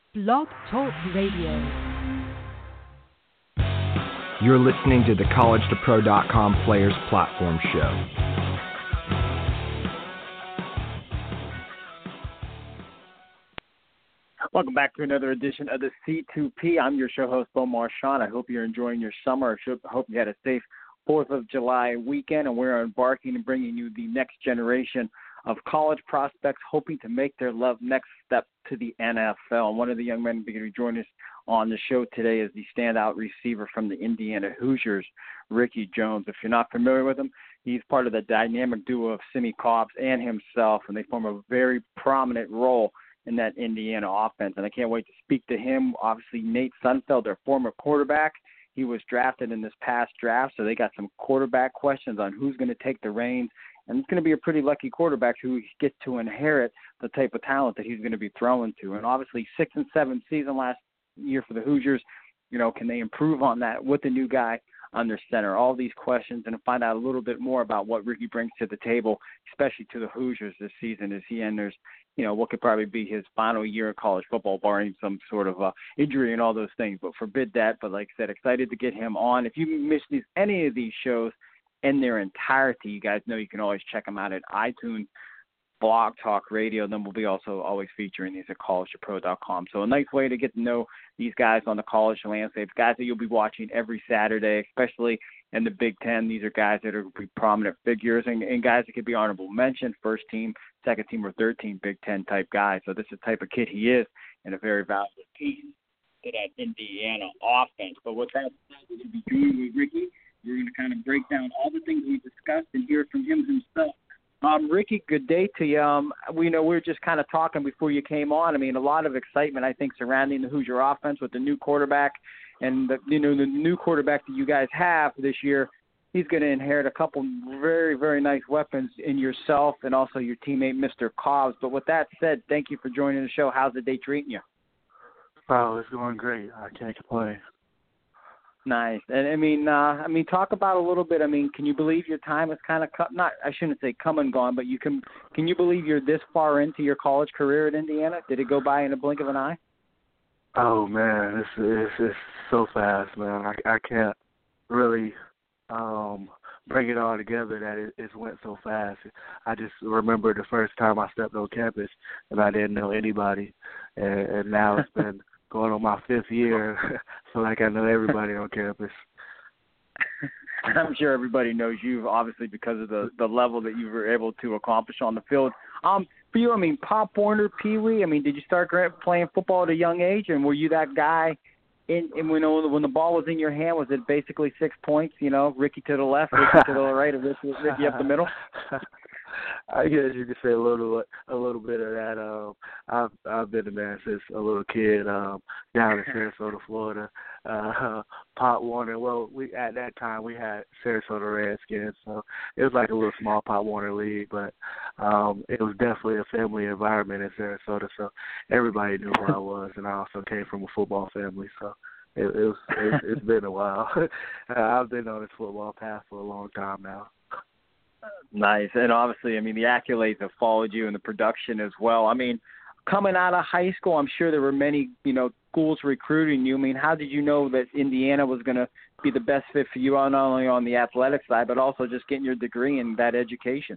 Blog Talk Radio. You're listening to the CollegeToPro.com Players Platform Show. Welcome back to another edition of the C2P. I'm your show host, Bo Marchand. I hope you're enjoying your summer. I hope you had a safe 4th of July weekend, and we're embarking and bringing you the next generation of college prospects hoping to make their next step to the NFL. And one of the young men going to join us on the show today is the standout receiver from the Indiana Hoosiers, Ricky Jones. If you're not familiar with him, he's part of the dynamic duo of Simmie Cobbs and himself, and they form a very prominent role in that Indiana offense. And I can't wait to speak to him. Obviously, Nate Sudfeld, their former quarterback, he was drafted in this past draft, so they got some quarterback questions on who's going to take the reins. And it's going to be a pretty lucky quarterback who gets to inherit the type of talent that he's going to be throwing to. And obviously 6-7 season last year for the Hoosiers. You know, can they improve on that with the new guy under center? All these questions, and to find out a little bit more about what Ricky brings to the table, especially to the Hoosiers this season as he enters, you know, what could probably be his final year of college football, barring some sort of injury and all those things. But forbid that. But like I said, excited to get him on. If you missed any of these shows in their entirety, you guys know you can always check them out at iTunes, Blog Talk Radio. Then we'll be also always featuring these at CollegeToPro.com. So a nice way to get to know these guys on the college landscape, guys that you'll be watching every Saturday, especially in the Big Ten. These are guys that are prominent figures and guys that could be honorable mention, first team, second team, or third team Big Ten type guys. So this is the type of kid he is, and a very valuable piece to that Indiana offense. But with that said, we're going to be doing with Ricky. We're going to kind of break down all the things we discussed and hear from him himself. Ricky, good day to you. We were just kind of talking before you came on. I mean, a lot of excitement, I think, surrounding the Hoosier offense with the new quarterback. And, the new quarterback that you guys have this year, he's going to inherit a couple very, very nice weapons in yourself and also your teammate, Mr. Cobbs. But with that said, thank you for joining the show. How's the day treating you? Oh, it's going great. I can't complain. Nice. And, I mean, talk about a little bit. I mean, can you believe your time is kind of I shouldn't say come and gone, but can you believe you're this far into your college career at Indiana? Did it go by in a blink of an eye? Oh, man, it's so fast, man. I can't really bring it all together that it went so fast. I just remember the first time I stepped on campus and I didn't know anybody, and now it's been going on my 5th year. So like I know everybody on campus. I'm sure everybody knows you, obviously, because of the level that you were able to accomplish on the field. For you, I mean, Pop Warner, Pee Wee, I mean, did you start playing football at a young age, and were you that guy when the ball was in your hand, was it basically 6 points, Ricky to the left, Ricky to the right, or Ricky up the middle? I guess you could say a little bit of that. I've been a man since a little kid down in Sarasota, Florida. Pop Warner. Well, at that time we had Sarasota Redskins, so it was like a little small Pop Warner league, but it was definitely a family environment in Sarasota, so everybody knew who I was, and I also came from a football family, so it's been a while. I've been on this football path for a long time now. Nice. And obviously, I mean, the accolades have followed you and the production as well. I mean, coming out of high school, I'm sure there were many, schools recruiting you. I mean, how did you know that Indiana was going to be the best fit for you, not only on the athletic side, but also just getting your degree in that education?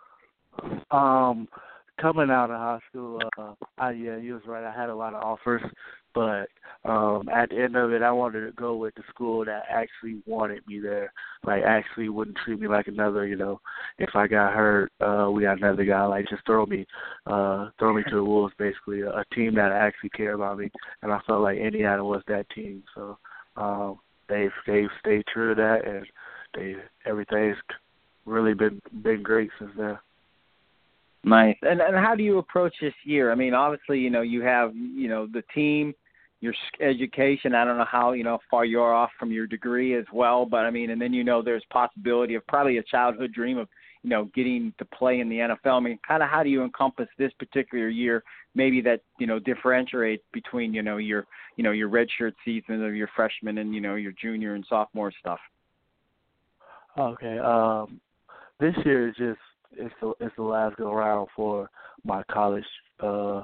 Coming out of high school, you was right. I had a lot of offers, but at the end of it, I wanted to go with the school that actually wanted me there, like actually wouldn't treat me like another. If I got hurt, we got another guy. Like just throw me to the wolves, basically. A team that actually cared about me, and I felt like Indiana was that team. So they've stayed true to that, and everything's really been great since then. Nice. And how do you approach this year? I mean, obviously, you have, the team, your education. I don't know how, far you're off from your degree as well. But, I mean, and then, there's possibility of probably a childhood dream of, getting to play in the NFL. I mean, kind of how do you encompass this particular year, maybe that, differentiate between, your redshirt season or your freshman and, your junior and sophomore stuff? Okay. This year is just, it's the last go round for my college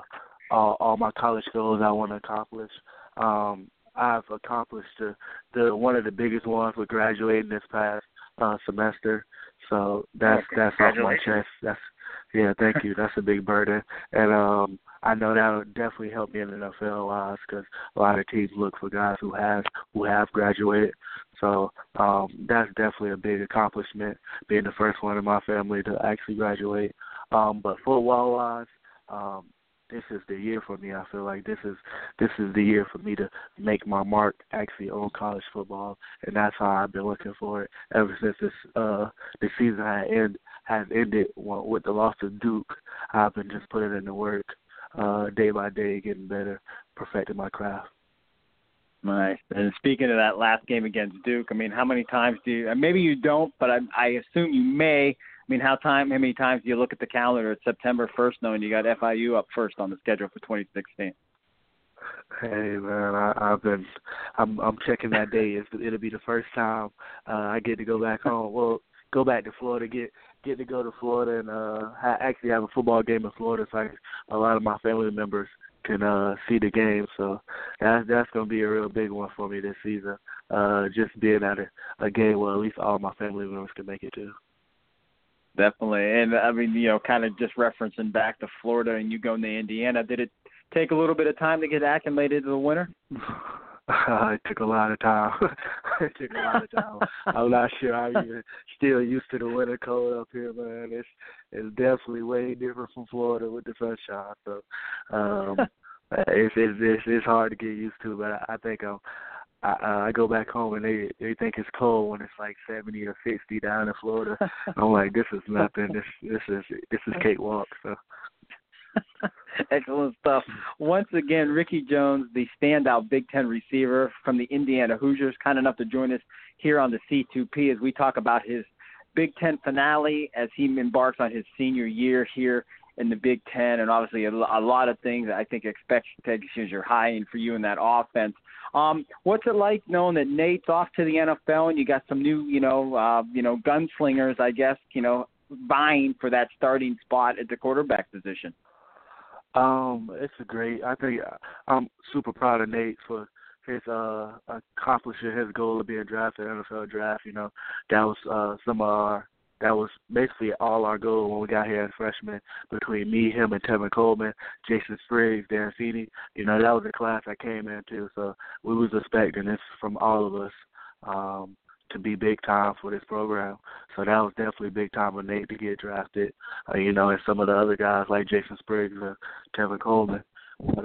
all my college goals I want to accomplish. I've accomplished the one of the biggest ones with graduating this past semester. So that's off my chest. Thank you. That's a big burden, and I know that'll definitely help me in the NFL wise because a lot of teams look for guys who have graduated. So that's definitely a big accomplishment, being the first one in my family to actually graduate. But football wise, this is the year for me. I feel like this is the year for me to make my mark actually on college football, and that's how I've been looking for it ever since the season has ended with the loss of Duke. I've been just putting in the work day by day, getting better, perfecting my craft. Nice. And speaking of that last game against Duke, I mean, how many times do you? Maybe you don't, but I assume you may. I mean, how many times do you look at the calendar? It's September 1st, knowing you got FIU up first on the schedule for 2016. Hey man, I'm checking that day. It'll be the first time I get to go back home. Well, go back to Florida, get to go to Florida and actually have a football game in Florida, so a lot of my family members can see the game. So that's gonna be a real big one for me this season. Just being at a game where at least all my family members can make it to. Definitely. And, I mean, kind of just referencing back to Florida and you going to Indiana, did it take a little bit of time to get acclimated to the winter? It took a lot of time. I'm not sure I'm even still used to the winter cold up here, man. It's definitely way different from Florida with the sunshine. So it's hard to get used to, but I think I go back home and they think it's cold when it's like 70 or 60 down in Florida. I'm like, this is nothing. This is cakewalk. So. Excellent stuff. Once again, Ricky Jones, the standout Big Ten receiver from the Indiana Hoosiers, kind enough to join us here on the C2P as we talk about his Big Ten finale as he embarks on his senior year here in the Big Ten, and obviously a lot of things that I think expectations are high in for you in that offense. What's it like knowing that Nate's off to the NFL and you got some new, gunslingers, I guess, vying for that starting spot at the quarterback position? It's I think I'm super proud of Nate for his accomplishing his goal of being drafted in the NFL draft. That was basically all our goal when we got here as freshmen, between me, him, and Tevin Coleman, Jason Spriggs, Darren Feeney. That was the class I came into, so we was expecting this from all of us to be big time for this program. So that was definitely big time for Nate to get drafted, and some of the other guys like Jason Spriggs and Tevin Coleman. But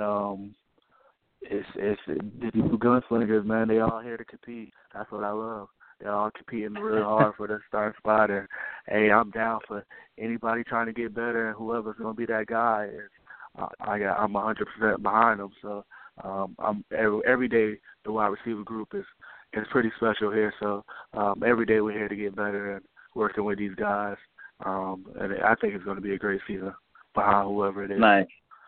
it's the gunslingers, man. They all here to compete. That's what I love. They're all competing real hard for the starting spot. And, hey, I'm down for anybody trying to get better, and whoever's going to be that guy. I'm 100% behind them. So I'm every day the wide receiver group is pretty special here. So every day we're here to get better and working with these guys. And I think it's going to be a great season behind whoever it is. Nice.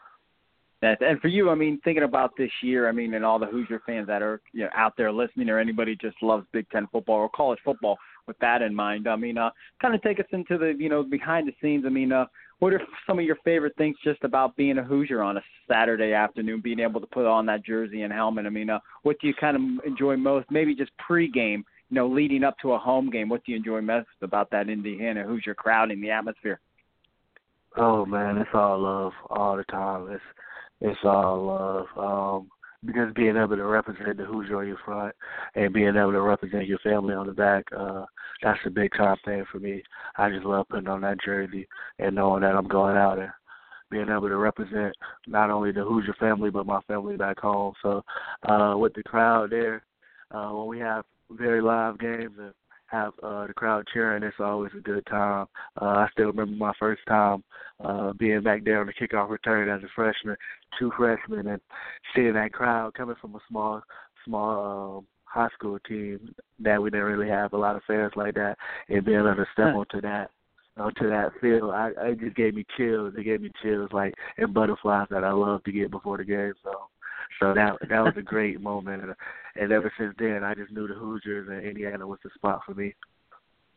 And for you, I mean, thinking about this year, I mean, and all the Hoosier fans that are out there listening, or anybody just loves Big Ten football or college football with that in mind, I mean, kind of take us into the, behind the scenes. I mean, what are some of your favorite things just about being a Hoosier on a Saturday afternoon, being able to put on that jersey and helmet? I mean, what do you kind of enjoy most? Maybe just pregame, leading up to a home game. What do you enjoy most about that Indiana Hoosier crowd and the atmosphere? Oh, man, it's all love all the time. It's all love. Because being able to represent the Hoosier on your front and being able to represent your family on the back, that's a big time thing for me. I just love putting on that jersey and knowing that I'm going out and being able to represent not only the Hoosier family but my family back home. So with the crowd there, when we have very live games and have the crowd cheering, it's always a good time. I still remember my first time being back there on the kickoff return as a freshman, two freshmen, and seeing that crowd coming from a small high school team that we didn't really have a lot of fans like that, and being able to step onto that field, it just gave me chills. It gave me chills and butterflies that I love to get before the game. So that was a great moment, and ever since then, I just knew the Hoosiers and Indiana was the spot for me.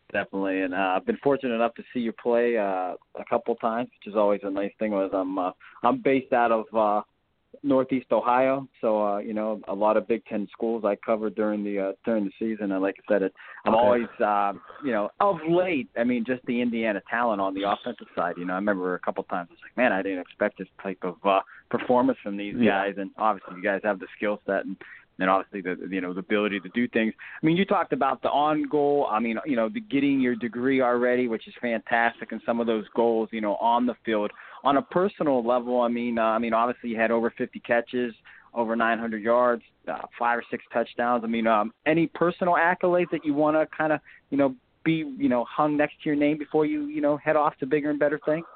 Definitely, and I've been fortunate enough to see you play a couple times, which is always a nice thing. I'm based out of Northeast Ohio, so a lot of Big Ten schools I covered during the season. And like I said, I'm always of late. I mean, just the Indiana talent on the offensive side. I remember a couple times I was like, man, I didn't expect this type of performance from these guys. And obviously, you guys have the skill set and obviously the ability to do things. I mean, you talked about the on goal. I mean, the getting your degree already, which is fantastic, and some of those goals, on the field. On a personal level, I mean, obviously you had over 50 catches, over 900 yards, 5 or 6 touchdowns. I mean, any personal accolades that you want to kind of, be, hung next to your name before you, head off to bigger and better things?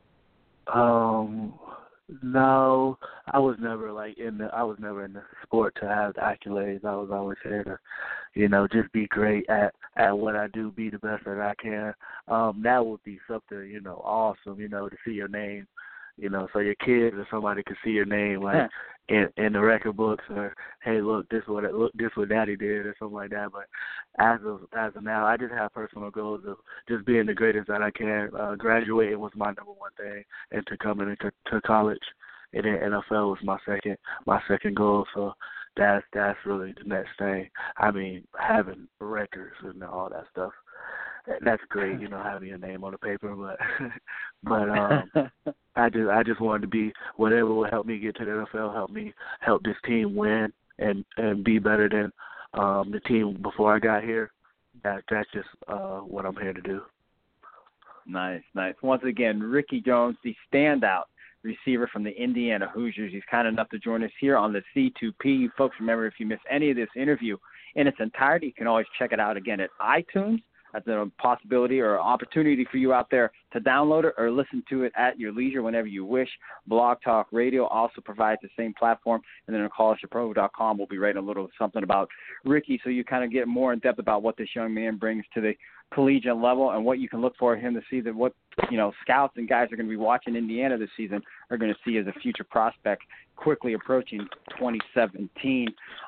No, I was never in the sport to have the accolades. I was always here to, just be great at what I do, be the best that I can. That would be something, awesome, to see your name, so your kids or somebody could see your name in the record books, or hey, look, this what Daddy did, or something like that. But as of now, I just have personal goals of just being the greatest that I can. Graduating was my number one thing, and to come into college, and then NFL was my second goal. So that's really the next thing. I mean, having records and all that stuff, that's great, having your name on the paper. But I just wanted to be whatever would help me get to the NFL, help this team win and be better than the team before I got here. That's just what I'm here to do. Nice. Once again, Ricky Jones, the standout receiver from the Indiana Hoosiers. He's kind enough to join us here on the C2P. Folks, remember, if you miss any of this interview in its entirety, you can always check it out again at iTunes. That's a possibility or opportunity for you out there to download it or listen to it at your leisure whenever you wish. Blog Talk Radio also provides the same platform. And then on collegepro.com, we'll be writing a little something about Ricky, so you kind of get more in depth about what this young man brings to the collegiate level and what you can look for him to see, that what scouts and guys are going to be watching Indiana this season are going to see as a future prospect quickly approaching 2017.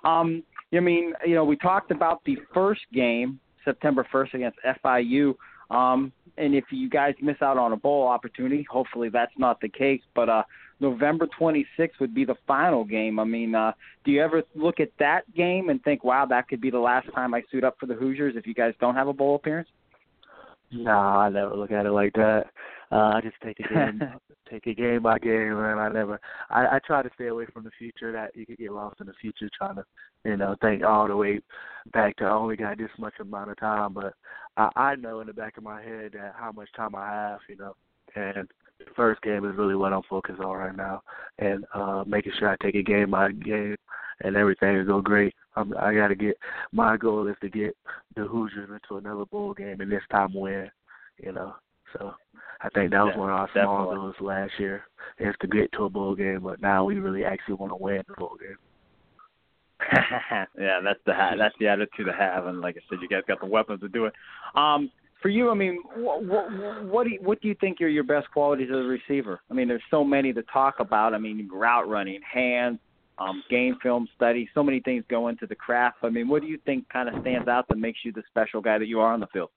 We talked about the first game, September 1st against FIU. And if you guys miss out on a bowl opportunity, hopefully that's not the case. But November 26th would be the final game. I mean, do you ever look at that game and think, wow, that could be the last time I suit up for the Hoosiers if you guys don't have a bowl appearance? No, I never look at it like that. I just take a game by game, and I try to stay away from the future, that you could get lost in the future trying to, think all the way back to I only got this much amount of time. But I know in the back of my head that how much time I have, and the first game is really what I'm focused on right now, and making sure I take a game by game and everything will go great. My goal is to get the Hoosiers into another bowl game and this time win, So I think that was one of our small goals last year, is to get to a bowl game, but now we really actually want to win the bowl game. Yeah, that's the attitude to have, and like I said, you guys got the weapons to do it. For you, I mean, what do you think are your best qualities as a receiver? I mean, there's so many to talk about. I mean, route running, hands, game film study, so many things go into the craft. I mean, what do you think kind of stands out that makes you the special guy that you are on the field?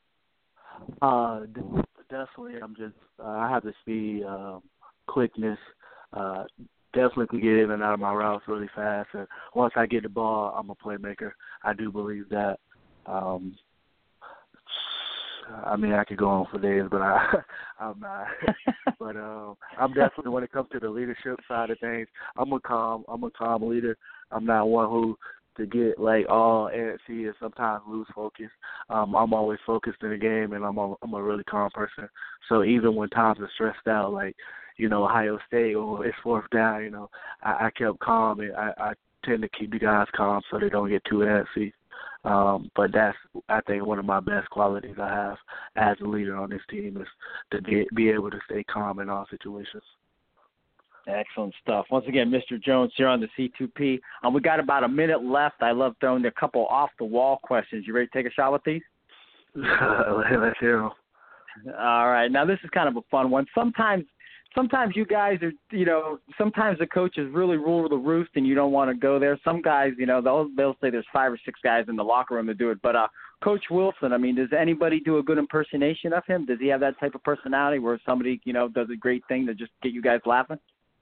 Definitely, I have the speed, quickness, definitely can get in and out of my routes really fast. And once I get the ball, I'm a playmaker. I do believe that. I could go on for days, but I'm not. But I'm definitely, when it comes to the leadership side of things, I'm a calm leader. I'm not one who to get all antsy and sometimes lose focus. I'm always focused in the game, and I'm a really calm person. So even when times are stressed out, Ohio State or it's fourth down, I kept calm, and I tend to keep the guys calm so they don't get too antsy. But that's, I think, one of my best qualities I have as a leader on this team, is to be able to stay calm in all situations. Excellent stuff. Once again, Mr. Jones here on the C2P. We got about a minute left. I love throwing a couple off-the-wall questions. You ready to take a shot with these? Let's hear them. All right. Now, this is kind of a fun one. Sometimes sometimes you guys are, sometimes the coaches really rule the roost and you don't want to go there. Some guys, they'll say there's 5 or 6 guys in the locker room to do it. But Coach Wilson, I mean, does anybody do a good impersonation of him? Does he have that type of personality where somebody, does a great thing to just get you guys laughing?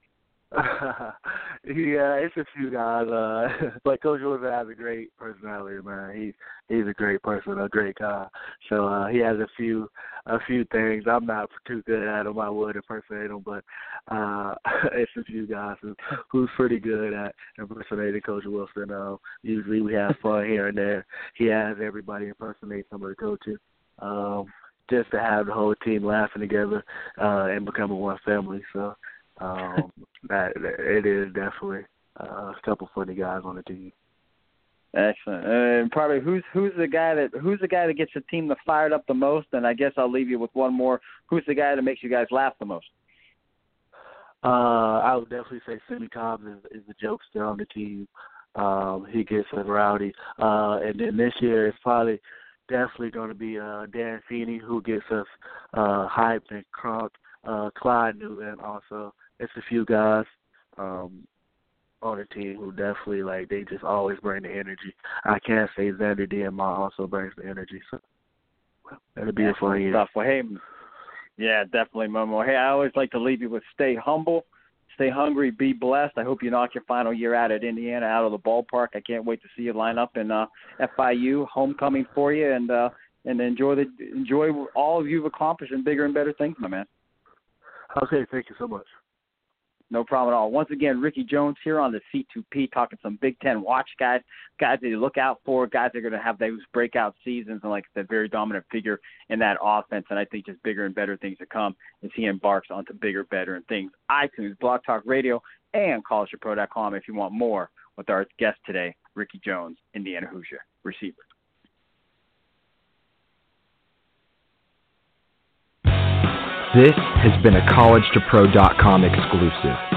Yeah, it's a few guys, but Coach Wilson has a great personality, man. He's a great person, a great guy. So he has a few things. I'm not too good at him. I would impersonate him, but it's a few guys who's pretty good at impersonating Coach Wilson. Usually we have fun here and there. He has everybody impersonate some of the coaches. Just to have the whole team laughing together and becoming one family. So that it is definitely a couple funny guys on the team. Excellent. And probably who's the guy that gets the team fired up the most? And I guess I'll leave you with one more. Who's the guy that makes you guys laugh the most? I would definitely say Sammy Cobbs is the jokester on the team. He gets us rowdy. And then this year it's probably definitely going to be Dan Feeney, who gets us hyped and crunk. Clyde Newton also. It's a few guys on the team who definitely, they just always bring the energy. I can't say Xander DMR also brings the energy. So it'll be a fun year. Stuff. Well, hey, yeah, definitely, Momo. Hey, I always like to leave you with stay humble, stay hungry, be blessed. I hope you knock your final year out at Indiana, out of the ballpark. I can't wait to see you line up in FIU, homecoming for you, and enjoy all of you've accomplished and bigger and better things, my man. Okay, thank you so much. No problem at all. Once again, Ricky Jones here on the C2P talking some Big Ten watch guys that you look out for, guys that are going to have those breakout seasons and, like I said, very dominant figure in that offense. And I think just bigger and better things to come as he embarks onto bigger, better and things. iTunes, Blog Talk Radio, and collegetopro.com if you want more with our guest today, Ricky Jones, Indiana Hoosier receiver. This has been a collegetopro.com exclusive.